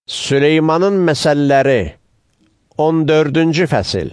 Süleymanın məsəlləri 14-cü fəsil.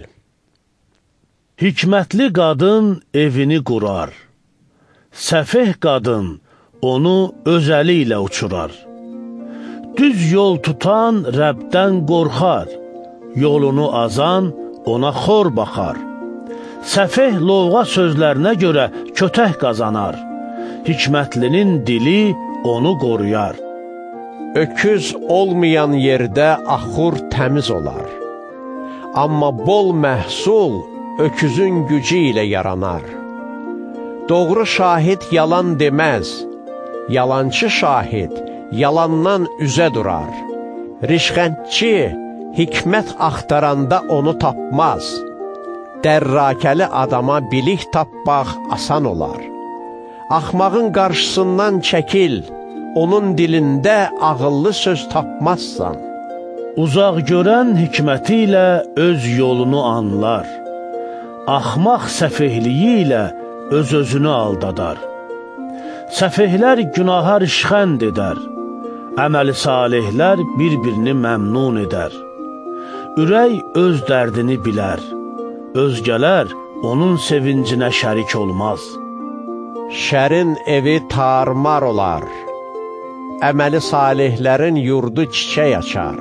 Hikmətli qadın evini qurar, səfeh qadın onu öz əli ilə uçurar. Düz yol tutan Rəbdən qorxar, yolunu azan ona xor baxar. Səfeh lovğa sözlərinə görə kötək qazanar, hikmətlinin dili onu qoruyar. Öküz olmayan yerdə axur təmiz olar. Amma bol məhsul öküzün gücü ilə yaranar. Doğru şahid yalan deməz, yalançı şahid yalandan üzə durar. Rişxəndçi hikmət axtaranda onu tapmaz. Dərrakəli adama bilik tapmaq asan olar. Axmağın qarşısından çəkil, onun dilində ağıllı söz tapmazsan. Uzaq görən hikməti ilə öz yolunu anlar. Axmaq səfehliyi ilə öz-özünü aldadar. Səfehlər günaha rişxənd edər. Əməli salihlər bir-birini məmnun edər. Ürək öz dərdini bilər. Özgələr onun sevincinə şərik olmaz. Şərin evi tarmar olar. Əməli salihlərin yurdu çiçək açar.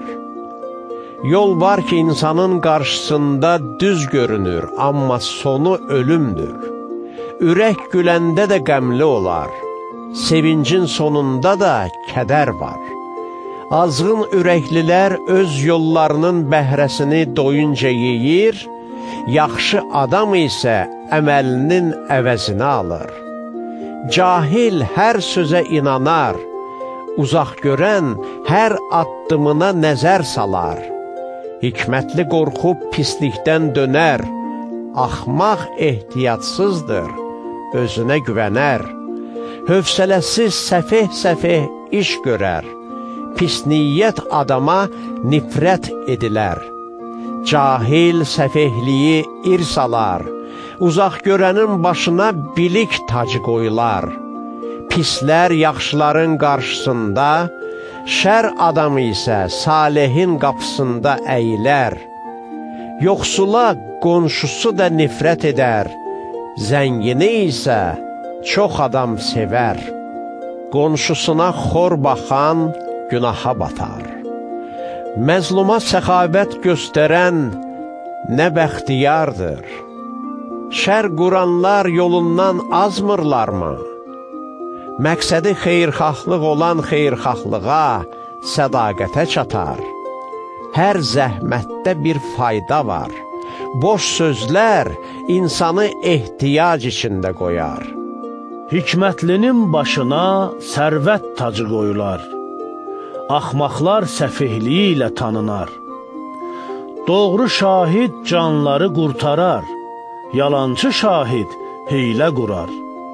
Yol var ki, insanın qarşısında düz görünür, amma sonu ölümdür. Ürək güləndə də qəmli olar, sevincin sonunda da kədər var. Azğın ürəklilər öz yollarının bəhrəsini doyunca yeyir, yaxşı adam isə əməlinin əvəzini alır. Cahil hər sözə inanar, uzaq görən hər addımına nəzər salar. Hikmətli qorxub pislikdən dönər, axmaq ehtiyatsızdır, özünə güvənər. Hövsələsiz səfeh-səfeh iş görər, pis niyyət adama nifrət edilər. Cahil səfehliyi irs alar, uzaq görənin başına bilik tacı qoyular. Pislər yaxşıların qarşısında, şər adamı isə salihin qapısında əyilər. Yoxsula qonşusu da nifrət edər, zəngini isə çox adam sevər. Qonşusuna xor baxan günaha batar. Məzluma səxavət göstərən nə bəxtiyardır. Şər quranlar yolundan azmırlarmı? Məqsədi xeyirxahlıq olan xeyirxahlığa, sədaqətə çatar. Hər zəhmətdə bir fayda var. Boş sözlər insanı ehtiyac içində qoyar. Hikmətlinin başına sərvət tacı qoyular. Axmaqlar səfehliyi ilə tanınar. Doğru şahid canları qurtarar. Yalancı şahid hiylə qurar.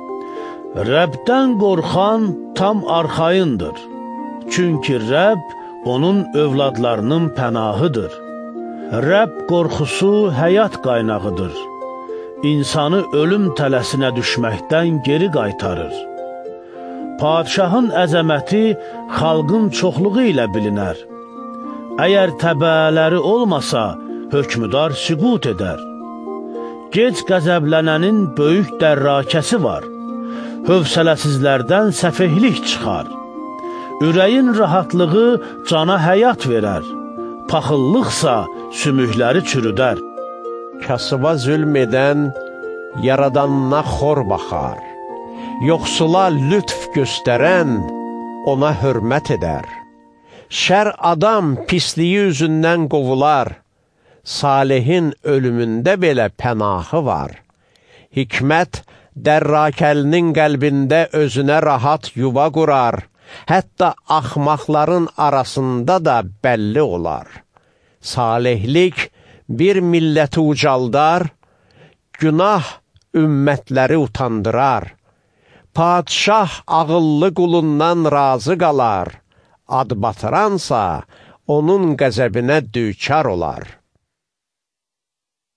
Rəbdən qorxan tam arxayındır. Çünki Rəbb onun övladlarının pənahıdır. Rəbb qorxusu həyat qaynağıdır. İnsanı ölüm tələsinə düşməkdən geri qaytarır. Padişahın əzəməti xalqın çoxluğu ilə bilinər. Əgər təbəələri olmasa, hökmüdar süqut edər. Gec qəzəblənənin böyük dərrakəsi var. Hövsələsizlərdən səfehlik çıxar. Ürəyin rahatlığı cana həyat verər. Paxıllıqsa sümükləri çürüdər. Kasıba zülm edən yaradanına xor baxar. Yoxsula lütf göstərən ona hörmət edər. Şər adam pisliyi üzündən qovular. Salihin ölümündə belə pənahı var. Hikmət dərrakəlinin qəlbində özünə rahat yuva qurar. Hətta axmaqların arasında da bəlli olar. Salihlik bir milləti ucaldar, günah ümmətləri utandırar. Padişah ağıllı qulundan razı qalar, ad batıransa onun qəzəbinə düçar olar.